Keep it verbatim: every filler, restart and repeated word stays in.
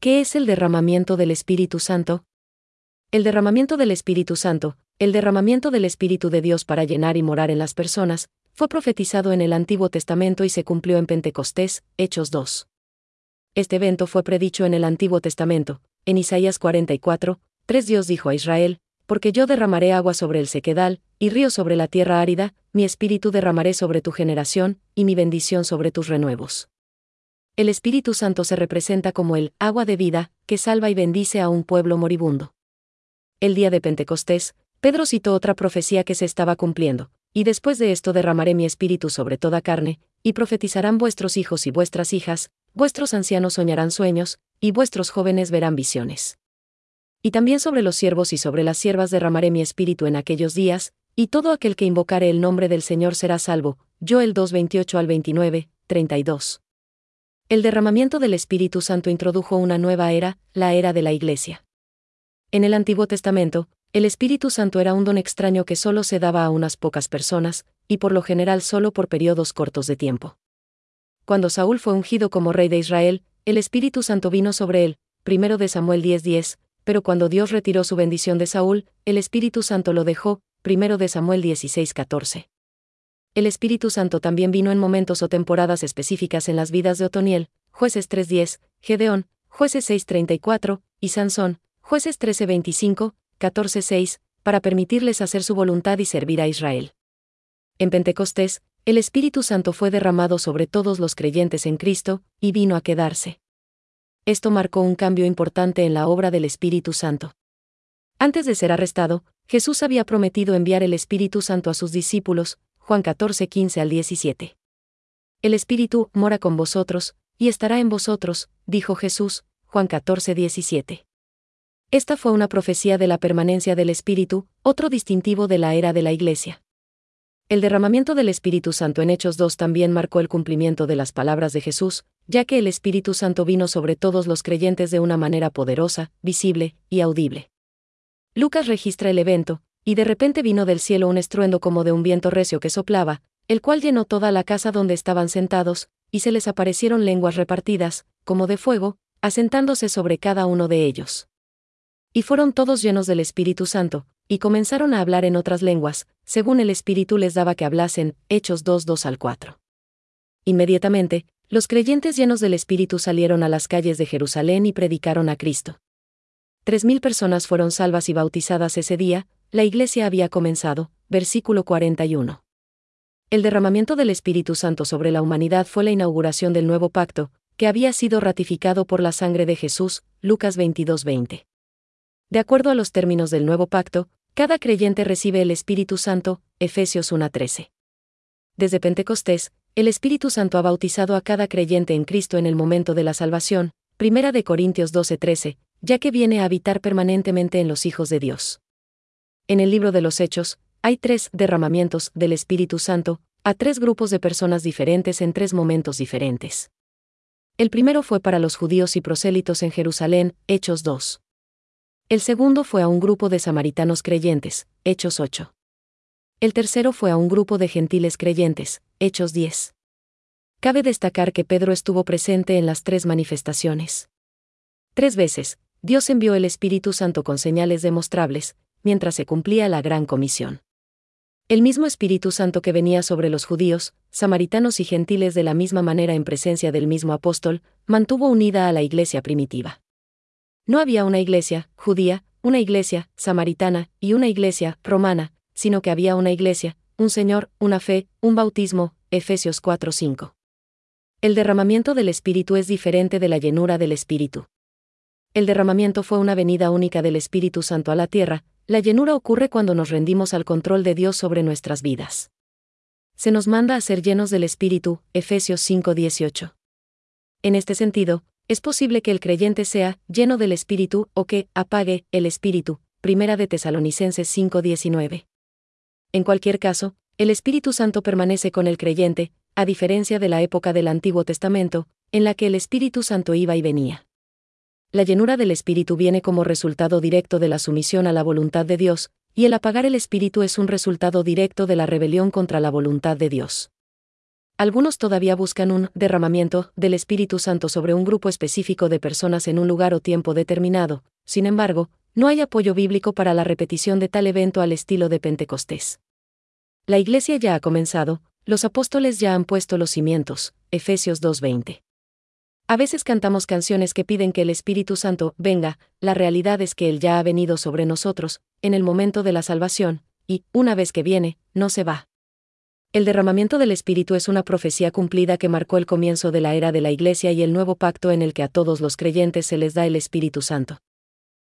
¿Qué es el derramamiento del Espíritu Santo? El derramamiento del Espíritu Santo, el derramamiento del Espíritu de Dios para llenar y morar en las personas, fue profetizado en el Antiguo Testamento y se cumplió en Pentecostés, Hechos dos. Este evento fue predicho en el Antiguo Testamento, en Isaías cuarenta y cuatro, tres Dios dijo a Israel, porque yo derramaré agua sobre el sequedal, y río sobre la tierra árida, mi espíritu derramaré sobre tu generación, y mi bendición sobre tus renuevos. El Espíritu Santo se representa como el agua de vida, que salva y bendice a un pueblo moribundo. El día de Pentecostés, Pedro citó otra profecía que se estaba cumpliendo, y después de esto derramaré mi espíritu sobre toda carne, y profetizarán vuestros hijos y vuestras hijas, vuestros ancianos soñarán sueños, y vuestros jóvenes verán visiones. Y también sobre los siervos y sobre las siervas derramaré mi espíritu en aquellos días, y todo aquel que invocare el nombre del Señor será salvo. Joel dos veintiocho al veintinueve, treinta y dos. El derramamiento del Espíritu Santo introdujo una nueva era, la era de la Iglesia. En el Antiguo Testamento, el Espíritu Santo era un don extraño que solo se daba a unas pocas personas, y por lo general solo por periodos cortos de tiempo. Cuando Saúl fue ungido como rey de Israel, el Espíritu Santo vino sobre él, primero de Samuel diez diez, pero cuando Dios retiró su bendición de Saúl, el Espíritu Santo lo dejó, primero de Samuel dieciséis catorce. El Espíritu Santo también vino en momentos o temporadas específicas en las vidas de Otoniel, Jueces tres diez, Gedeón, Jueces seis treinta y cuatro, y Sansón, Jueces trece veinticinco, catorce seis, para permitirles hacer su voluntad y servir a Israel. En Pentecostés, el Espíritu Santo fue derramado sobre todos los creyentes en Cristo, y vino a quedarse. Esto marcó un cambio importante en la obra del Espíritu Santo. Antes de ser arrestado, Jesús había prometido enviar el Espíritu Santo a sus discípulos, Juan catorce quince al diecisiete. El Espíritu mora con vosotros, y estará en vosotros, dijo Jesús, Juan catorce diecisiete. Esta fue una profecía de la permanencia del Espíritu, otro distintivo de la era de la Iglesia. El derramamiento del Espíritu Santo en Hechos dos también marcó el cumplimiento de las palabras de Jesús, ya que el Espíritu Santo vino sobre todos los creyentes de una manera poderosa, visible y audible. Lucas registra el evento, y de repente vino del cielo un estruendo como de un viento recio que soplaba, el cual llenó toda la casa donde estaban sentados, y se les aparecieron lenguas repartidas, como de fuego, asentándose sobre cada uno de ellos. Y fueron todos llenos del Espíritu Santo, y comenzaron a hablar en otras lenguas, según el Espíritu les daba que hablasen. Hechos dos dos al cuatro. Inmediatamente, los creyentes llenos del Espíritu salieron a las calles de Jerusalén y predicaron a Cristo. Tres mil personas fueron salvas y bautizadas ese día. La Iglesia había comenzado. Versículo cuarenta y uno. El derramamiento del Espíritu Santo sobre la humanidad fue la inauguración del nuevo pacto, que había sido ratificado por la sangre de Jesús. Lucas veintidós veinte. De acuerdo a los términos del nuevo pacto, cada creyente recibe el Espíritu Santo. Efesios uno trece. Desde Pentecostés, el Espíritu Santo ha bautizado a cada creyente en Cristo en el momento de la salvación. Primera de Corintios doce trece, ya que viene a habitar permanentemente en los hijos de Dios. En el libro de los Hechos, hay tres derramamientos del Espíritu Santo, a tres grupos de personas diferentes en tres momentos diferentes. El primero fue para los judíos y prosélitos en Jerusalén, Hechos dos. El segundo fue a un grupo de samaritanos creyentes, Hechos ocho. El tercero fue a un grupo de gentiles creyentes, Hechos diez. Cabe destacar que Pedro estuvo presente en las tres manifestaciones. Tres veces, Dios envió el Espíritu Santo con señales demostrables, mientras se cumplía la gran comisión. El mismo Espíritu Santo que venía sobre los judíos, samaritanos y gentiles de la misma manera en presencia del mismo apóstol, mantuvo unida a la iglesia primitiva. No había una iglesia judía, una iglesia samaritana y una iglesia romana, sino que había una iglesia, un Señor, una fe, un bautismo. Efesios cuatro cinco. El derramamiento del Espíritu es diferente de la llenura del Espíritu. El derramamiento fue una venida única del Espíritu Santo a la tierra. La llenura ocurre cuando nos rendimos al control de Dios sobre nuestras vidas. Se nos manda a ser llenos del Espíritu. Efesios cinco dieciocho. En este sentido, es posible que el creyente sea lleno del Espíritu o que apague el Espíritu. Primera de Tesalonicenses cinco diecinueve. En cualquier caso, el Espíritu Santo permanece con el creyente, a diferencia de la época del Antiguo Testamento, en la que el Espíritu Santo iba y venía. La llenura del Espíritu viene como resultado directo de la sumisión a la voluntad de Dios, y el apagar el Espíritu es un resultado directo de la rebelión contra la voluntad de Dios. Algunos todavía buscan un derramamiento del Espíritu Santo sobre un grupo específico de personas en un lugar o tiempo determinado. Sin embargo, no hay apoyo bíblico para la repetición de tal evento al estilo de Pentecostés. La Iglesia ya ha comenzado, los apóstoles ya han puesto los cimientos. Efesios dos veinte. A veces cantamos canciones que piden que el Espíritu Santo venga, la realidad es que Él ya ha venido sobre nosotros, en el momento de la salvación, y, una vez que viene, no se va. El derramamiento del Espíritu es una profecía cumplida que marcó el comienzo de la era de la Iglesia y el nuevo pacto en el que a todos los creyentes se les da el Espíritu Santo.